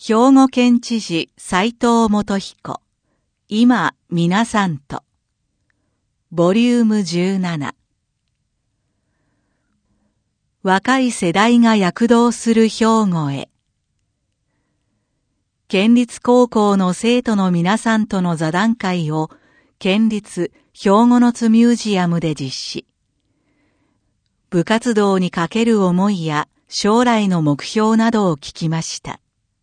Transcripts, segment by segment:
兵庫県知事斉藤元彦、今皆さんと、ボリューム17。若い世代が躍動する兵庫へ。県立高校の生徒の皆さんとの座談会を県立兵庫の津ミュージアムで実施。部活動にかける思いや将来の目標などを聞きました。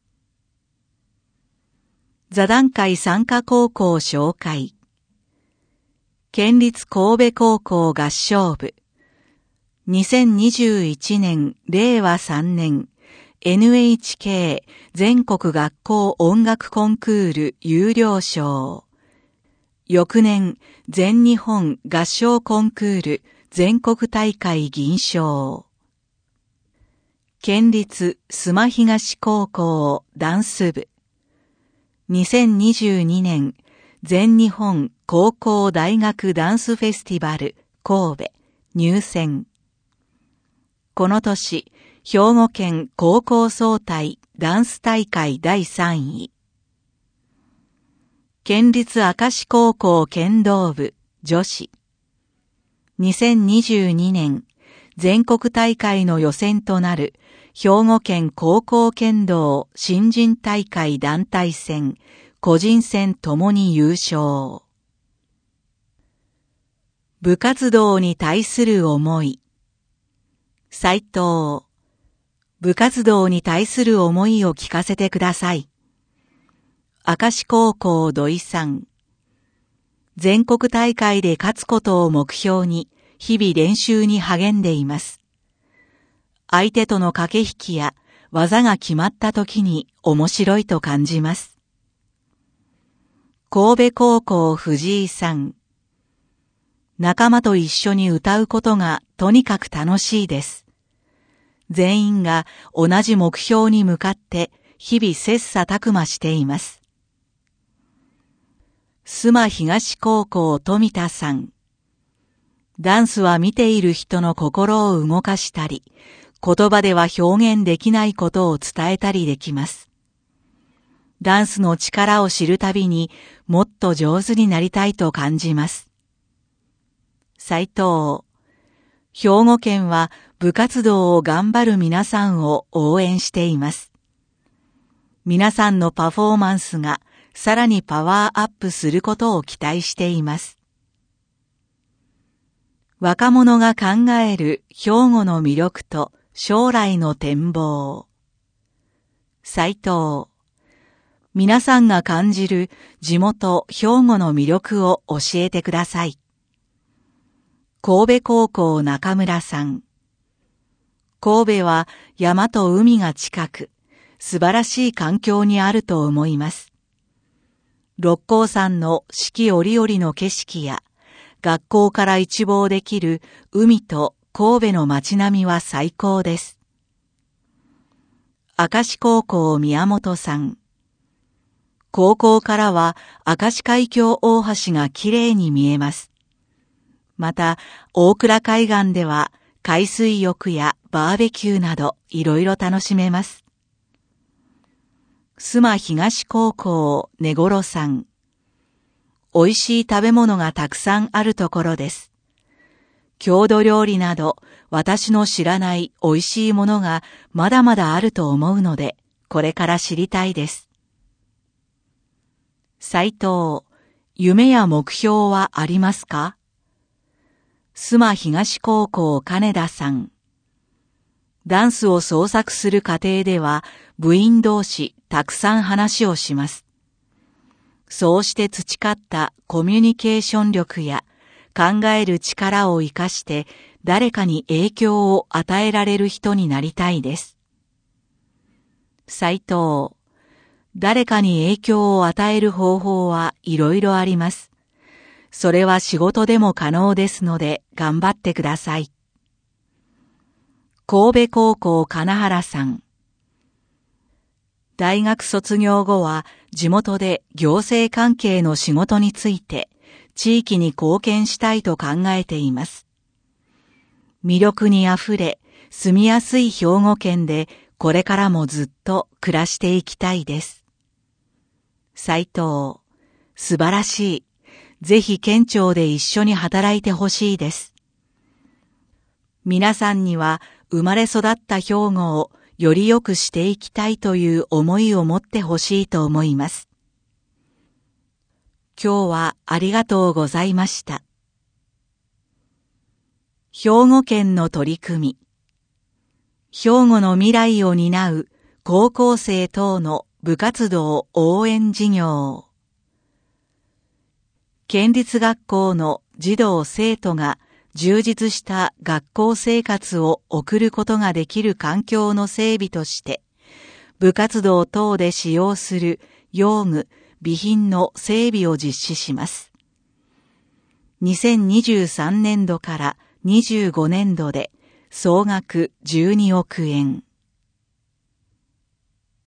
座談会参加高校紹介。県立神戸高校合唱部。2021年令和3年 NHK 全国学校音楽コンクール優良賞。翌年全日本合唱コンクール全国大会銀賞。県立須磨東高校ダンス部。2022年全日本高校大学ダンスフェスティバル神戸入選。この年、兵庫県高校総体ダンス大会第3位。県立明石高校剣道部女子。2022年全国大会の予選となる兵庫県高校剣道新人大会団体戦、個人戦ともに優勝。部活動に対する思い。斉藤。部活動に対する思いを聞かせてください。明石高校土井さん。全国大会で勝つことを目標に日々練習に励んでいます。相手との駆け引きや技が決まった時に面白いと感じます。神戸高校藤井さん。仲間と一緒に歌うことがとにかく楽しいです。全員が同じ目標に向かって日々切磋琢磨しています。須磨東高校富田さん。ダンスは見ている人の心を動かしたり、言葉では表現できないことを伝えたりできます。ダンスの力を知るたびにもっと上手になりたいと感じます。斉藤。兵庫県は部活動を頑張る皆さんを応援しています。皆さんのパフォーマンスがさらにパワーアップすることを期待しています。若者が考える兵庫の魅力と将来の展望。斉藤。皆さんが感じる地元兵庫の魅力を教えてください。神戸高校中村さん。神戸は山と海が近く、素晴らしい環境にあると思います。六甲山の四季折々の景色や、学校から一望できる海と神戸の街並みは最高です。明石高校宮本さん。高校からは明石海峡大橋がきれいに見えます。また、大倉海岸では海水浴やバーベキューなどいろいろ楽しめます。須磨東高校根頃さん。美味しい食べ物がたくさんあるところです。郷土料理など私の知らない美味しいものがまだまだあると思うので、これから知りたいです。斉藤。夢や目標はありますか？須磨東高校金田さん。ダンスを創作する過程では部員同士たくさん話をします。そうして培ったコミュニケーション力や考える力を生かして誰かに影響を与えられる人になりたいです。斉藤。誰かに影響を与える方法はいろいろあります。それは仕事でも可能ですので頑張ってください。神戸高校金原さん。大学卒業後は地元で行政関係の仕事について地域に貢献したいと考えています。魅力にあふれ住みやすい兵庫県でこれからもずっと暮らしていきたいです。斉藤、素晴らしい。ぜひ県庁で一緒に働いてほしいです。皆さんには生まれ育った兵庫をより良くしていきたいという思いを持ってほしいと思います。今日はありがとうございました。兵庫県の取り組み。兵庫の未来を担う高校生等の部活動応援事業。県立学校の児童生徒が充実した学校生活を送ることができる環境の整備として、部活動等で使用する用具、備品の整備を実施します。2023年度から25年度で総額12億円。